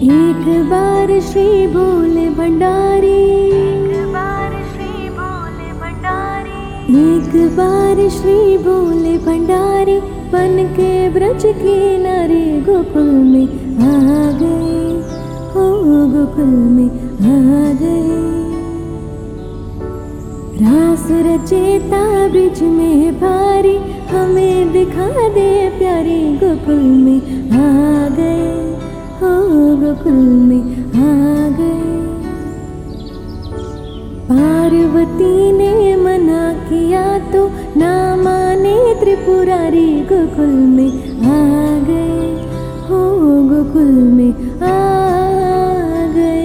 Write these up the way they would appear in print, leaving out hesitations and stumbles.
एक बार श्री भोले भंडारी, एक बार श्री भोले भंडारी बन के ब्रज किनारे गोकुल में आ गए, हो गोकुल में आ गए। रास रचेता ब्रिज में भारी, हमें दिखा दे प्यारी गोकुल में आ गए, हो गोकुल में आ गए। पार्वती ने मना किया तो ना माने त्रिपुरारी, गोकुल में आ गए, हो गोकुल में आ गए।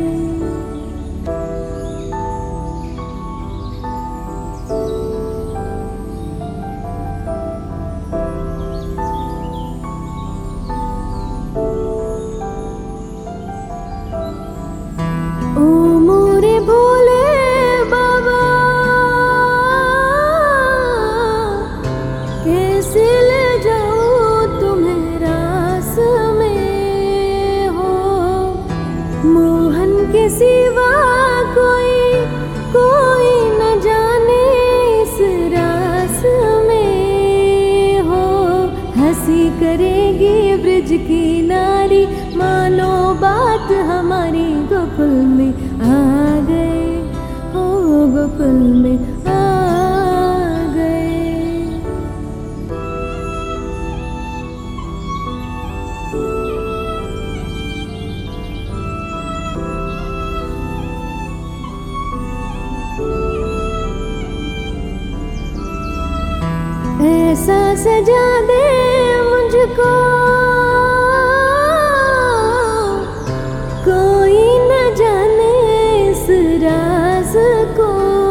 ओ मोरे भोले बाबा, कैसे ले जाऊं तुम्हें रास में, हो मोहन के सिवा कोई न जाने इस रास में, हो हंसी करेगी ब्रिज की नारी, मानो बात हमारी गोकुल में आ गए, हो गोकुल में आ गए। ऐसा सजा दे मुझको कोई न जाने इस राज को,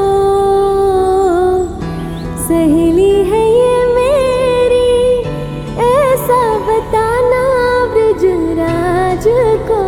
सहेली है ये मेरी ऐसा बताना ब्रजराज को।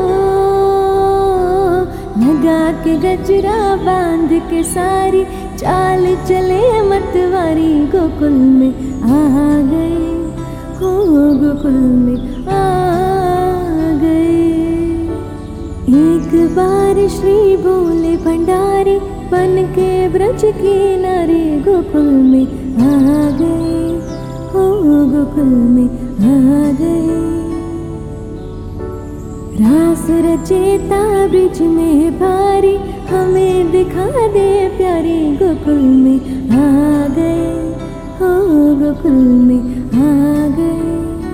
लगा के गजरा बांध के सारी, चाल चले मतवारी गोकुल में आ गए, हो गोकुल में आ गए। एक बार श्री भोले भंडारी बन के ब्रज किनारे गोकुल में आ गए, हो गोकुल में आ गए। रास रचेता ब्रिज में भारी, हमें दिखा दे प्यारी गोकुल में आ गए, हो गोकुल में आ गए।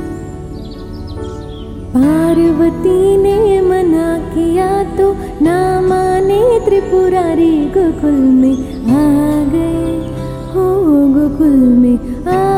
पार्वती ने मना किया तो ना माने त्रिपुरारी, गोकुल में आ गए, हो गोकुल में आ